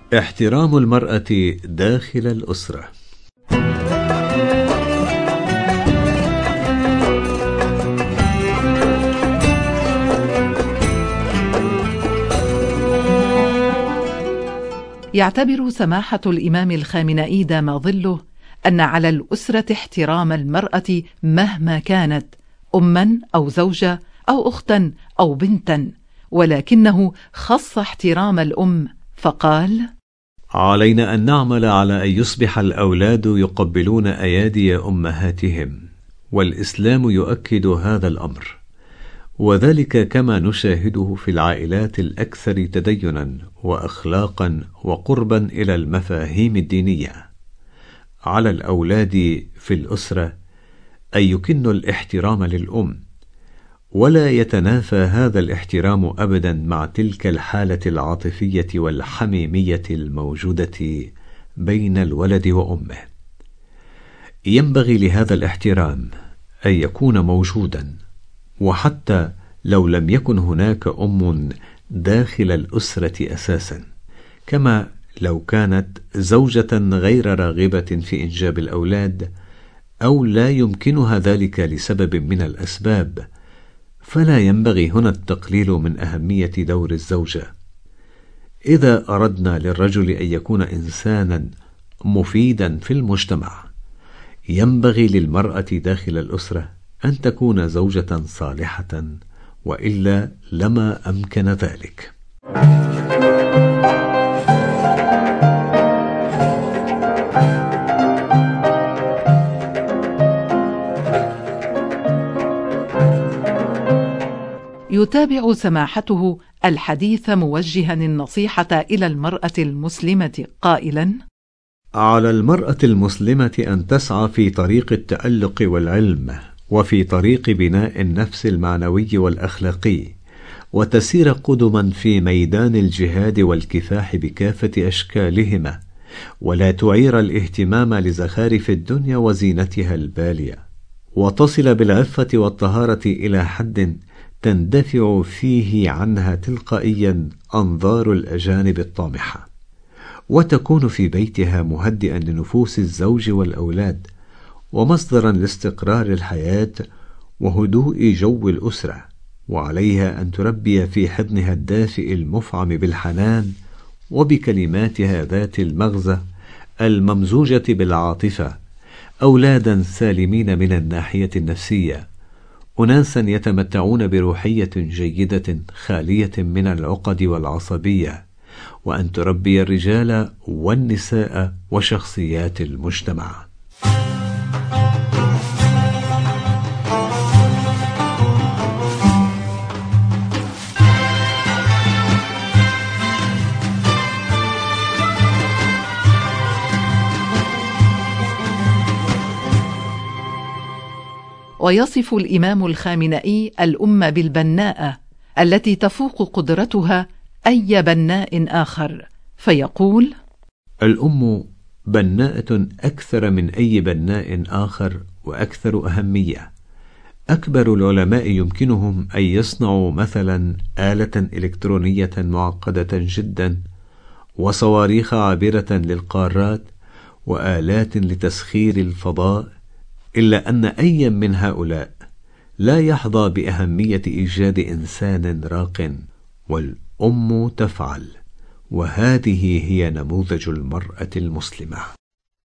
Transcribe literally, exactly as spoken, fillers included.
احترام المرأة داخل الأسرة. يعتبر سماحة الإمام الخامنئي دام ظله أن على الأسرة احترام المرأة مهما كانت، أما أو زوجة أو أختا أو بنتا، ولكنه خص احترام الأم فقال: علينا أن نعمل على أن يصبح الأولاد يقبلون أيادي أمهاتهم، والإسلام يؤكد هذا الأمر، وذلك كما نشاهده في العائلات الأكثر تدينا وأخلاقا وقربا إلى المفاهيم الدينية. على الأولاد في الأسرة أن يكنوا الاحترام للأم، ولا يتنافى هذا الاحترام أبدا مع تلك الحالة العاطفية والحميمية الموجودة بين الولد وأمه. ينبغي لهذا الاحترام أن يكون موجودا، وحتى لو لم يكن هناك أم داخل الأسرة أساسا، كما لو كانت زوجة غير راغبة في إنجاب الأولاد أو لا يمكنها ذلك لسبب من الأسباب، فلا ينبغي هنا التقليل من أهمية دور الزوجة. إذا أردنا للرجل أن يكون إنسانا مفيدا في المجتمع، ينبغي للمرأة داخل الأسرة أن تكون زوجة صالحة، وإلا لما أمكن ذلك. يتابع سماحته الحديث موجها النصيحة إلى المرأة المسلمة قائلا: على المرأة المسلمة أن تسعى في طريق التألق والعلم، وفي طريق بناء النفس المعنوي والأخلاقي، وتسير قدما في ميدان الجهاد والكفاح بكافة أشكالهما، ولا تعير الاهتمام لزخارف الدنيا وزينتها البالية، وتصل بالعفة والطهارة إلى حد تندفع فيه عنها تلقائيا أنظار الأجانب الطامحة، وتكون في بيتها مهدئا لنفوس الزوج والأولاد، ومصدرا لاستقرار الحياة وهدوء جو الأسرة. وعليها أن تربي في حضنها الدافئ المفعم بالحنان وبكلماتها ذات المغزى الممزوجة بالعاطفة أولادا سالمين من الناحية النفسية، أناسا يتمتعون بروحية جيدة خالية من العقد والعصبية، وأن تربي الرجال والنساء وشخصيات المجتمع. ويصف الإمام الخامنئي الأم بالبناءة التي تفوق قدرتها أي بناء آخر، فيقول: الأم بناءة أكثر من أي بناء آخر وأكثر أهمية. أكبر العلماء يمكنهم أن يصنعوا مثلا آلة إلكترونية معقدة جدا، وصواريخ عابرة للقارات، وآلات لتسخير الفضاء، إلا أن أي من هؤلاء لا يحظى بأهمية إيجاد إنسان راق، والأم تفعل، وهذه هي نموذج المرأة المسلمة.